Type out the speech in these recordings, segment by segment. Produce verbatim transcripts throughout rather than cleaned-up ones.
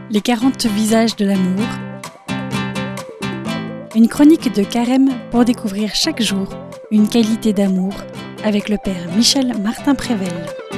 Les quarante visages de l'amour. Une chronique de Carême pour découvrir chaque jour une qualité d'amour avec le Père Michel Martin-Prével.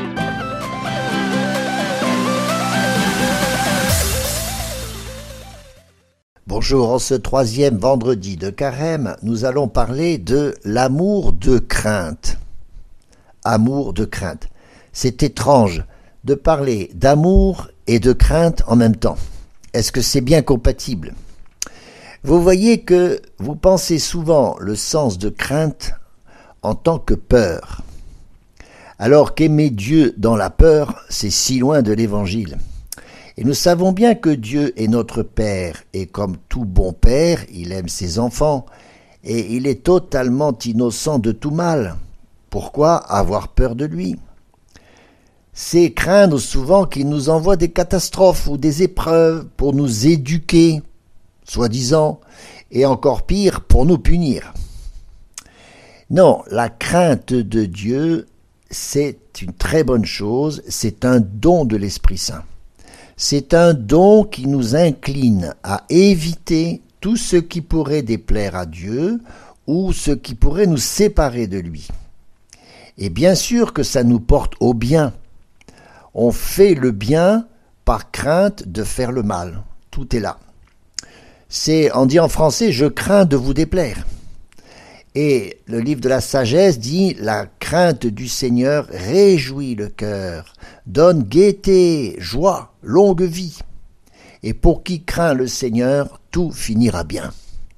Bonjour, en ce troisième vendredi de Carême, nous allons parler de l'amour de crainte. Amour de crainte. C'est étrange de parler d'amour et de crainte en même temps. Est-ce que c'est bien compatible ? Vous voyez que vous pensez souvent le sens de crainte en tant que peur. Alors qu'aimer Dieu dans la peur, c'est si loin de l'Évangile. Et nous savons bien que Dieu est notre Père, et comme tout bon Père, il aime ses enfants, et il est totalement innocent de tout mal. Pourquoi avoir peur de lui ? C'est craindre souvent qu'il nous envoie des catastrophes ou des épreuves pour nous éduquer, soi-disant, et encore pire, pour nous punir. Non, la crainte de Dieu, c'est une très bonne chose, c'est un don de l'Esprit Saint. C'est un don qui nous incline à éviter tout ce qui pourrait déplaire à Dieu ou ce qui pourrait nous séparer de lui. Et bien sûr que ça nous porte au bien. On fait le bien par crainte de faire le mal. Tout est là. C'est, on dit en français, « je crains de vous déplaire ». Et le livre de la sagesse dit « la crainte du Seigneur réjouit le cœur, donne gaieté, joie, longue vie. Et pour qui craint le Seigneur, tout finira bien. »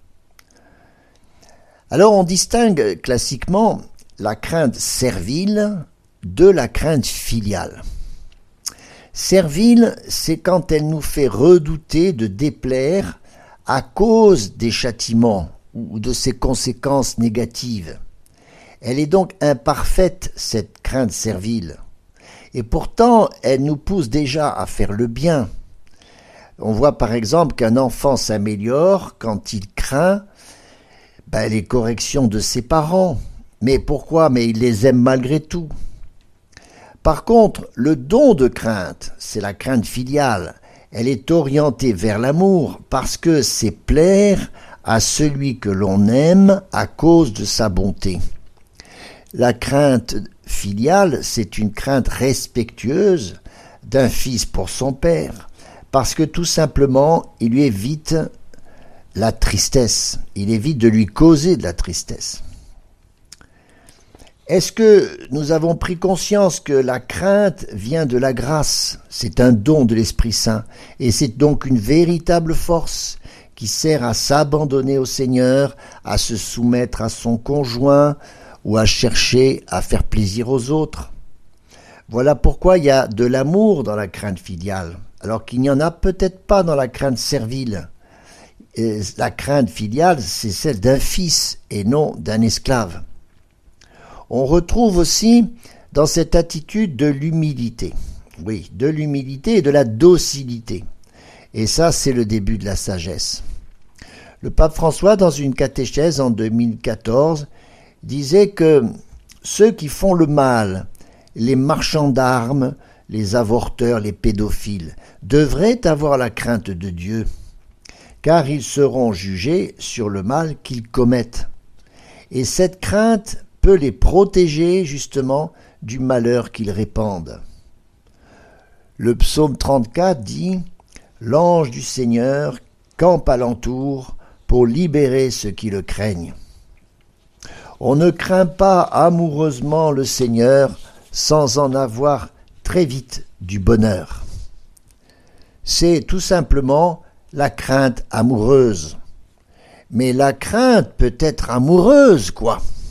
Alors on distingue classiquement la crainte servile de la crainte filiale. Servile, c'est quand elle nous fait redouter de déplaire à cause des châtiments ou de ses conséquences négatives. Elle est donc imparfaite, cette crainte servile. Et pourtant, elle nous pousse déjà à faire le bien. On voit par exemple qu'un enfant s'améliore quand il craint ben, les corrections de ses parents. Mais pourquoi ? Mais il les aime malgré tout. Par contre, le don de crainte, c'est la crainte filiale. Elle est orientée vers l'amour parce que c'est plaire à celui que l'on aime à cause de sa bonté. La crainte filiale, c'est une crainte respectueuse d'un fils pour son père, parce que tout simplement, il lui évite la tristesse, il évite de lui causer de la tristesse. Est-ce que nous avons pris conscience que la crainte vient de la grâce ? C'est un don de l'Esprit Saint, et c'est donc une véritable force qui sert à s'abandonner au Seigneur, à se soumettre à son conjoint ou à chercher à faire plaisir aux autres. Voilà pourquoi il y a de l'amour dans la crainte filiale, alors qu'il n'y en a peut-être pas dans la crainte servile. Et la crainte filiale, c'est celle d'un fils et non d'un esclave. On retrouve aussi dans cette attitude de l'humilité. Oui, de l'humilité et de la docilité. Et ça, c'est le début de la sagesse. Le pape François, dans une catéchèse en deux mille quatorze, disait que ceux qui font le mal, les marchands d'armes, les avorteurs, les pédophiles, devraient avoir la crainte de Dieu, car ils seront jugés sur le mal qu'ils commettent. Et cette crainte peut les protéger justement du malheur qu'ils répandent. Le psaume trente-quatre dit « L'ange du Seigneur campe alentour pour libérer ceux qui le craignent. » On ne craint pas amoureusement le Seigneur sans en avoir très vite du bonheur. C'est tout simplement la crainte amoureuse. Mais la crainte peut être amoureuse, quoi.